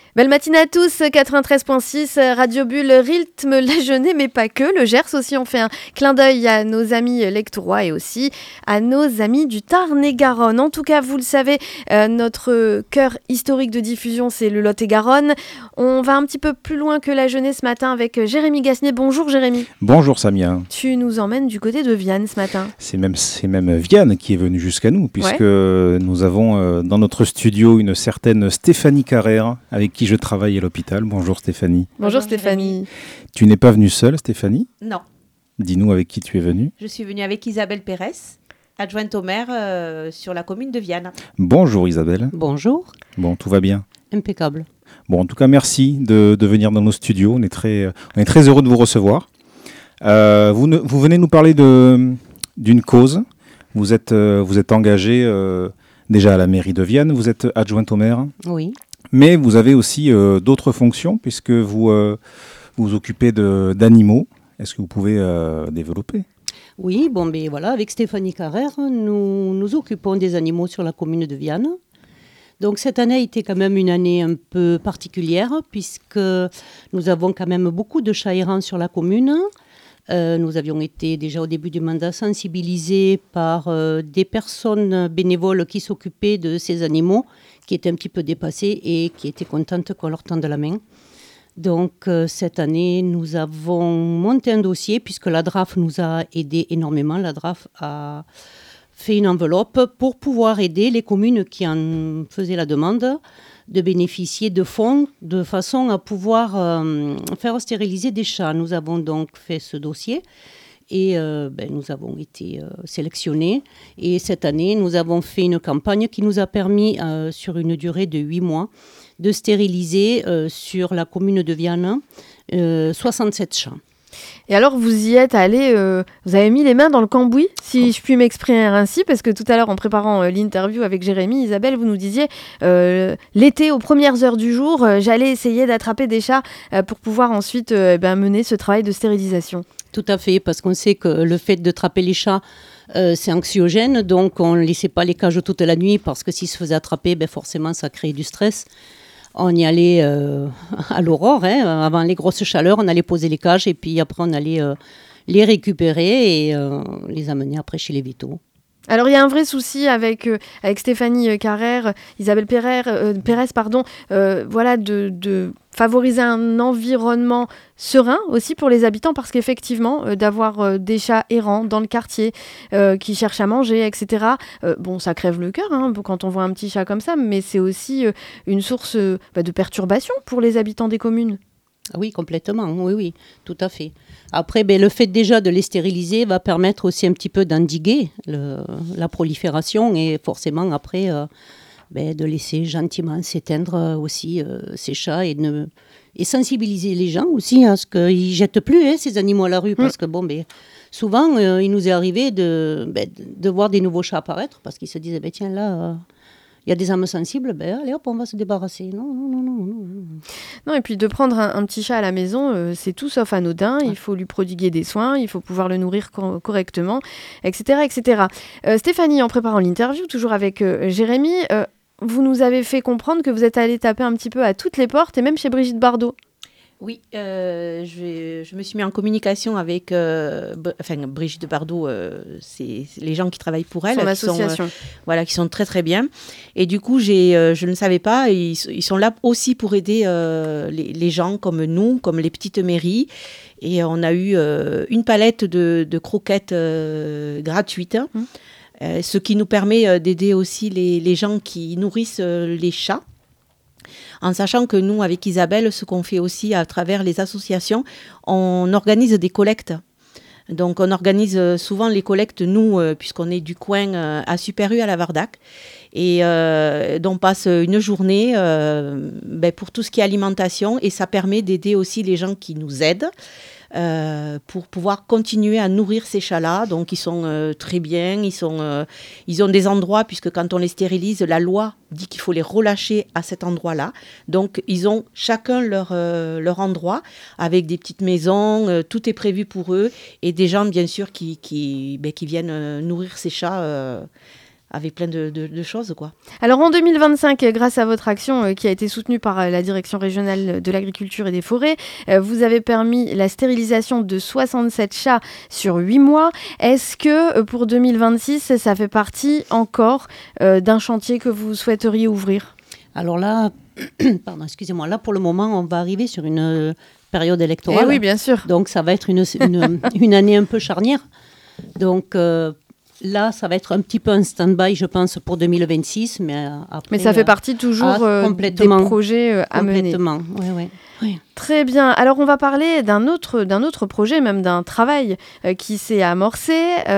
Belle matinée à tous, 93.6, Radio Bulle rythme la journée, mais pas que. Le Gers aussi, on fait un clin d'œil à nos amis lectorois et aussi à nos amis du Tarn-et-Garonne. En tout cas, vous le savez, notre cœur historique de diffusion, c'est le Lot-et-Garonne. On va un petit peu plus loin que la jeunesse ce matin avec Jérémy Gasnier. Bonjour Jérémy. Bonjour Samia. Tu nous emmènes du côté de Viane ce matin. C'est même Viane qui est venue jusqu'à nous, puisque nous avons dans notre studio une certaine Stéphanie Carrère, avec qui je travaille à l'hôpital. Bonjour Stéphanie. Bonjour Stéphanie. Tu n'es pas venue seule Stéphanie ? Non. Dis-nous avec qui tu es venue. Je suis venue avec Isabelle Pérez, adjointe au maire sur la commune de Viane. Bonjour Isabelle. Bonjour. Bon, tout va bien ? Impeccable. Bon, en tout cas, merci de venir dans nos studios. On est très heureux de vous recevoir. Vous venez nous parler d'une cause. Vous êtes engagée déjà à la mairie de Viane. Vous êtes adjointe au maire. Oui. Mais vous avez aussi d'autres fonctions puisque vous vous occupez d'animaux. Est-ce que vous pouvez développer ? Oui, voilà, avec Stéphanie Carrère, nous nous occupons des animaux sur la commune de Viane. Donc cette année a été quand même une année un peu particulière puisque nous avons quand même beaucoup de chats errants sur la commune. Nous avions été déjà au début du mandat sensibilisés par des personnes bénévoles qui s'occupaient de ces animaux, qui étaient un petit peu dépassés et qui étaient contentes qu'on leur tende la main. Donc cette année, nous avons monté un dossier puisque la DRAF nous a aidés énormément. La DRAF a fait une enveloppe pour pouvoir aider les communes qui en faisaient la demande de bénéficier de fonds de façon à pouvoir faire stériliser des chats. Nous avons donc fait ce dossier et nous avons été sélectionnés. Et cette année, nous avons fait une campagne qui nous a permis, sur une durée de 8 mois, de stériliser sur la commune de Viane 67 chats. Et alors, vous y êtes allé, vous avez mis les mains dans le cambouis, si je puis m'exprimer ainsi, parce que tout à l'heure, en préparant l'interview avec Jérémy, Isabelle, vous nous disiez, l'été, aux premières heures du jour, j'allais essayer d'attraper des chats pour pouvoir ensuite mener ce travail de stérilisation. Tout à fait, parce qu'on sait que le fait de trapper les chats, c'est anxiogène, donc on ne laissait pas les cages toute la nuit, parce que s'ils se faisaient attraper, forcément, ça créait du stress. On y allait à l'aurore, avant les grosses chaleurs, on allait poser les cages et puis après on allait les récupérer et les amener après chez les vétos. Alors il y a un vrai souci avec Stéphanie Carrère, Isabelle Pérez, de favoriser un environnement serein aussi pour les habitants, parce qu'effectivement, d'avoir des chats errants dans le quartier qui cherchent à manger, etc., ça crève le cœur quand on voit un petit chat comme ça, mais c'est aussi une source de perturbation pour les habitants des communes. Oui, complètement, oui, tout à fait. Après, le fait déjà de les stériliser va permettre aussi un petit peu d'endiguer la prolifération et forcément après de laisser gentiment s'éteindre aussi ces chats et sensibiliser les gens aussi à ce qu'ils ne jettent plus ces animaux à la rue parce que souvent il nous est arrivé de voir des nouveaux chats apparaître parce qu'ils se disent tiens là... Il y a des âmes sensibles, allez hop, on va se débarrasser. Non. Non, et puis de prendre un petit chat à la maison, c'est tout sauf anodin. Il faut lui prodiguer des soins, il faut pouvoir le nourrir correctement, etc. etc. Stéphanie, en préparant l'interview, toujours avec Jérémy, vous nous avez fait comprendre que vous êtes allée taper un petit peu à toutes les portes, et même chez Brigitte Bardot. Oui, je me suis mis en communication avec Brigitte Bardot, c'est les gens qui travaillent pour elle, son association. Qui sont très très bien. Et du coup, je ne savais pas, ils sont là aussi pour aider les gens comme nous, comme les petites mairies. Et on a eu une palette de croquettes gratuites. Ce qui nous permet d'aider aussi les gens qui nourrissent les chats. En sachant que nous, avec Isabelle, ce qu'on fait aussi à travers les associations, on organise des collectes. Donc, on organise souvent les collectes, nous, puisqu'on est du coin à Super-U, à la Vardac. Et donc, on passe une journée pour tout ce qui est alimentation. Et ça permet d'aider aussi les gens qui nous aident. Pour pouvoir continuer à nourrir ces chats-là. Donc, ils sont très bien. Ils ont des endroits, puisque quand on les stérilise, la loi dit qu'il faut les relâcher à cet endroit-là. Donc, ils ont chacun leur endroit, avec des petites maisons. Tout est prévu pour eux. Et des gens, bien sûr, qui viennent nourrir ces chats avec plein de choses, quoi. Alors en 2025, grâce à votre action qui a été soutenue par la Direction régionale de l'agriculture et des forêts, vous avez permis la stérilisation de 67 chats sur 8 mois. Est-ce que pour 2026, ça fait partie encore d'un chantier que vous souhaiteriez ouvrir ? Alors là, pardon, excusez-moi, là pour le moment, on va arriver sur une période électorale. Oui, bien sûr. Donc ça va être une année un peu charnière. Donc là, ça va être un petit peu un stand-by, je pense, pour 2026. Mais après, mais ça fait partie toujours des projets à mener. Complètement, oui. Très bien. Alors, on va parler d'un autre projet, même d'un travail qui s'est amorcé.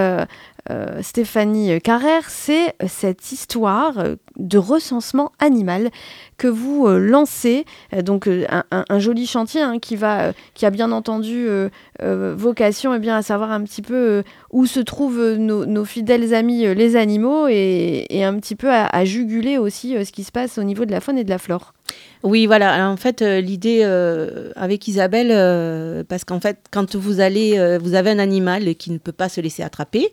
Stéphanie Carrère, c'est cette histoire de recensement animal que vous lancez. Donc, un joli chantier qui a bien entendu vocation à savoir un petit peu où se trouvent nos fidèles amis les animaux et un petit peu à juguler aussi ce qui se passe au niveau de la faune et de la flore. Oui, voilà. Alors, en fait, l'idée avec Isabelle, parce qu'en fait, quand vous avez un animal qui ne peut pas se laisser attraper,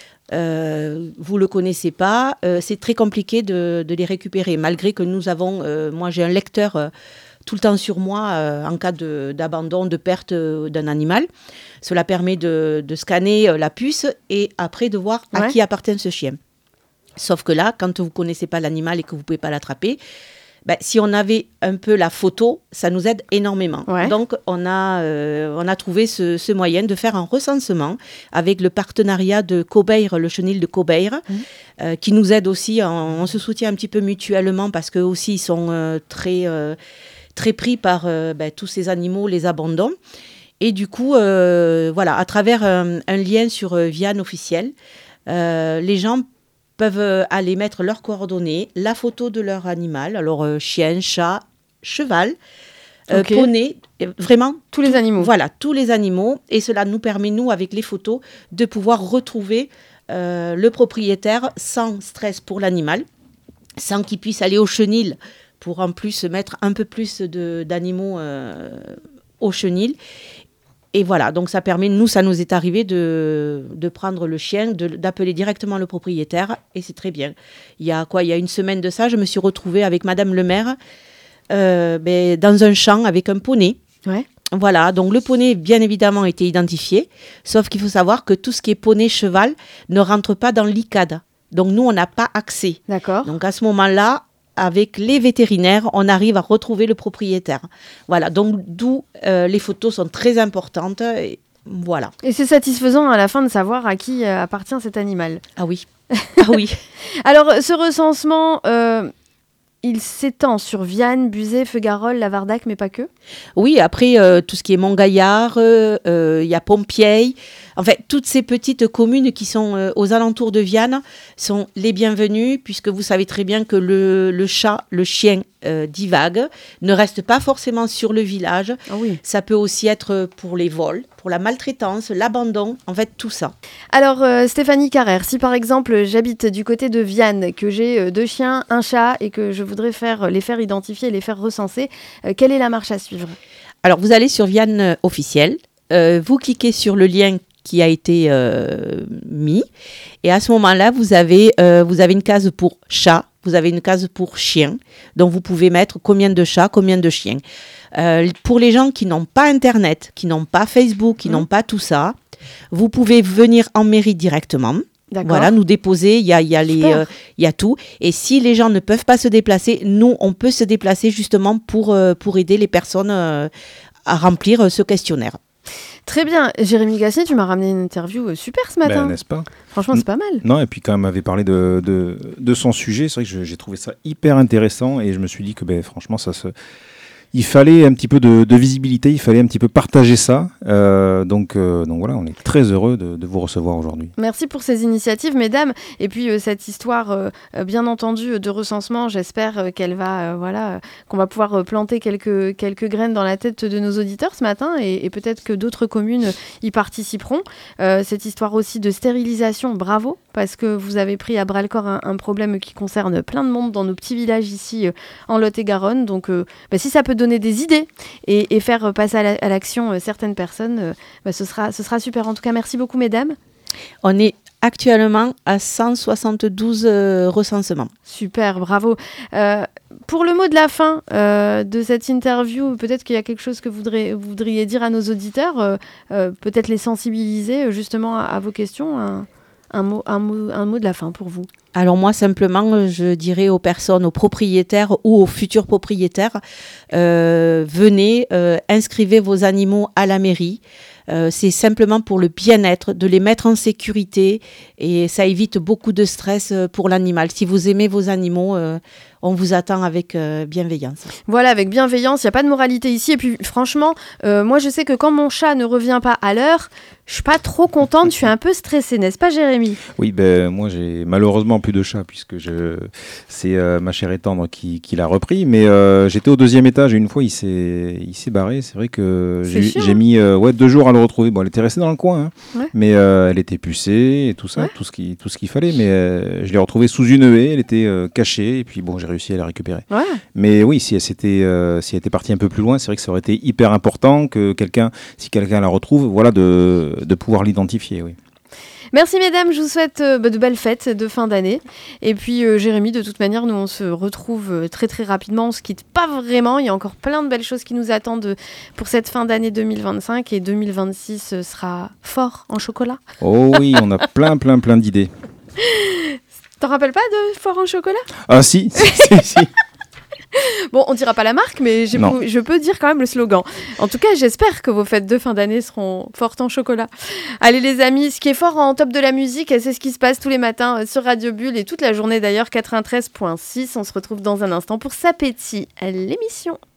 vous le connaissez pas, c'est très compliqué de les récupérer. Malgré que nous avons, moi j'ai un lecteur tout le temps sur moi en cas d'abandon, de perte d'un animal. Cela permet de scanner la puce et après de voir à qui appartient ce chien. Sauf que là, quand vous connaissez pas l'animal et que vous pouvez pas l'attraper, si on avait un peu la photo, ça nous aide énormément. Ouais. Donc, on a trouvé ce moyen de faire un recensement avec le partenariat de Cobeire, le chenil de Cobeire, qui nous aide aussi. On se soutient un petit peu mutuellement parce qu'eux aussi, ils sont très pris par tous ces animaux, les abandons. Et du coup, à travers un lien sur Vianne officiel, les gens peuvent aller mettre leurs coordonnées, la photo de leur animal, alors chien, chat, cheval, poney, vraiment tous les animaux. Voilà, tous les animaux. Et cela nous permet, nous, avec les photos, de pouvoir retrouver le propriétaire sans stress pour l'animal, sans qu'il puisse aller au chenil pour en plus mettre un peu plus d'animaux au chenil. Et voilà, donc ça permet, nous, ça nous est arrivé de prendre le chien, d'appeler directement le propriétaire, et c'est très bien. Il y a une semaine de ça, je me suis retrouvée avec Madame le maire dans un champ avec un poney. Ouais. Voilà, donc le poney, bien évidemment, était identifié, sauf qu'il faut savoir que tout ce qui est poney-cheval ne rentre pas dans l'ICAD. Donc nous, on n'a pas accès. D'accord. Donc à ce moment-là, avec les vétérinaires, on arrive à retrouver le propriétaire. Voilà, donc d'où les photos sont très importantes. Et voilà. Et c'est satisfaisant à la fin de savoir à qui appartient cet animal. Ah oui. Ah oui. Alors, ce recensement, il s'étend sur Vianne, Buzet, Feugarolles, Lavardac, mais pas que. Oui, après, tout ce qui est Montgaillard, il y a Pompieille. En fait, toutes ces petites communes qui sont aux alentours de Vianne sont les bienvenues, puisque vous savez très bien que le chat, le chien divague, ne reste pas forcément sur le village. Ah oui. Ça peut aussi être pour les vols, pour la maltraitance, l'abandon, en fait, tout ça. Alors, Stéphanie Carrère, si par exemple j'habite du côté de Vianne, que j'ai 2 chiens, un chat, et que je voudrais les faire identifier, les faire recenser, quelle est la marche à suivre ? Alors, vous allez sur Vianne officiel, vous cliquez sur le lien qui a été mis, et à ce moment-là, vous avez une case pour chat, vous avez une case pour chien, donc vous pouvez mettre combien de chats, combien de chiens. Pour les gens qui n'ont pas Internet, qui n'ont pas Facebook, qui n'ont pas tout ça, vous pouvez venir en mairie directement. D'accord. Voilà, nous déposer, il y a tout. Et si les gens ne peuvent pas se déplacer, nous, on peut se déplacer justement pour aider les personnes à remplir ce questionnaire. Très bien. Jérémy Gassier, tu m'as ramené une interview super ce matin. N'est-ce pas ? Franchement, c'est pas mal. Non, et puis quand elle m'avait parlé de son sujet, c'est vrai que j'ai trouvé ça hyper intéressant et je me suis dit que franchement, il fallait un petit peu de visibilité, il fallait un petit peu partager ça. Donc voilà, on est très heureux de vous recevoir aujourd'hui. Merci pour ces initiatives, mesdames. Et puis cette histoire, bien entendu, de recensement, j'espère qu'elle va, qu'on va pouvoir planter quelques graines dans la tête de nos auditeurs ce matin et peut-être que d'autres communes y participeront. Cette histoire aussi de stérilisation, bravo, parce que vous avez pris à bras-le-corps un problème qui concerne plein de monde dans nos petits villages ici en Lot-et-Garonne. Donc si ça peut donner des idées et faire passer à l'action certaines personnes, ce sera super. En tout cas, merci beaucoup, mesdames. On est actuellement à 172 recensements. Super, bravo. Pour le mot de la fin de cette interview, peut-être qu'il y a quelque chose que vous voudriez dire à nos auditeurs, peut-être les sensibiliser justement à vos questions. Un mot de la fin pour vous. Alors moi, simplement, je dirais aux personnes, aux propriétaires ou aux futurs propriétaires, venez, inscrivez vos animaux à la mairie. C'est simplement pour le bien-être, de les mettre en sécurité et ça évite beaucoup de stress pour l'animal. Si vous aimez vos animaux, on vous attend avec bienveillance. Voilà, avec bienveillance, il n'y a pas de moralité ici. Et puis franchement, moi je sais que quand mon chat ne revient pas à l'heure, je suis pas trop contente, je suis un peu stressée, n'est-ce pas Jérémy ? Oui, moi j'ai malheureusement plus de chat puisque c'est ma chère et tendre qui l'a repris. Mais j'étais au 2e étage et une fois il s'est barré. C'est vrai que j'ai mis 2 jours à le retrouver. Bon, elle était restée dans le coin, ouais. Mais elle était pucée et tout ça, tout ce qu'il fallait. Mais je l'ai retrouvée sous une haie, elle était cachée et puis bon, j'ai réussi à la récupérer. Ouais. Mais oui, si elle était partie un peu plus loin, c'est vrai que ça aurait été hyper important que si quelqu'un la retrouve, voilà, de pouvoir l'identifier, oui. Merci mesdames, je vous souhaite de belles fêtes de fin d'année. Et puis Jérémy, de toute manière, nous on se retrouve très très rapidement, on se quitte pas vraiment, il y a encore plein de belles choses qui nous attendent pour cette fin d'année 2025 et 2026 sera fort en chocolat. Oh oui, on a plein d'idées. T'en rappelles pas de fort en chocolat ? Ah si. Bon, on dira pas la marque, mais je peux dire quand même le slogan. En tout cas, j'espère que vos fêtes de fin d'année seront fortes en chocolat. Allez les amis, ce qui est fort en top de la musique, c'est ce qui se passe tous les matins sur Radio Bulle et toute la journée d'ailleurs, 93.6. On se retrouve dans un instant pour S'appétit, l'émission.